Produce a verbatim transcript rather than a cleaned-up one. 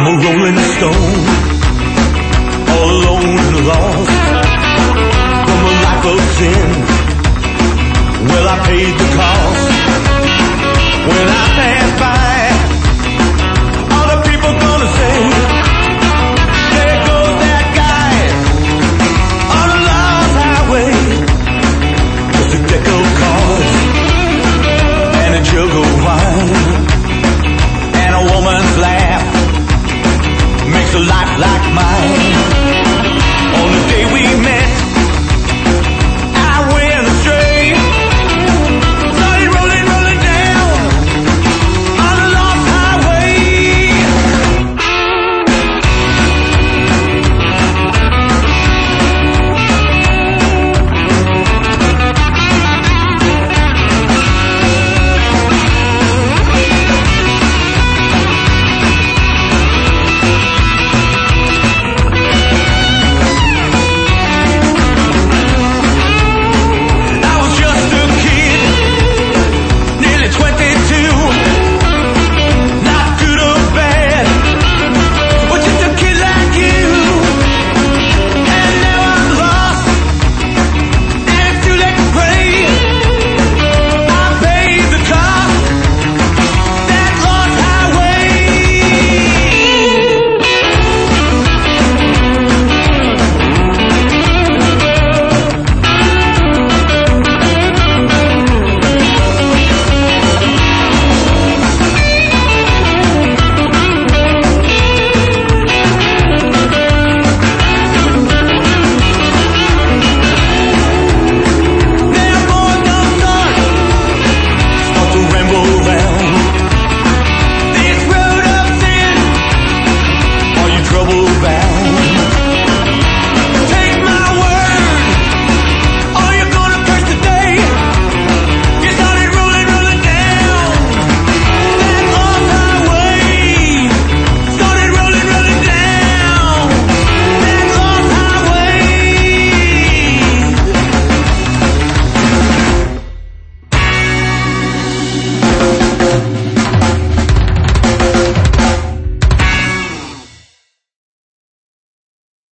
I'm a rolling stone, all alone and lost from a life of sin. Well, I paid the cost. When I pass by, all the people gonna say, there goes that guy on a lost highway, just a deck of cards and a jug of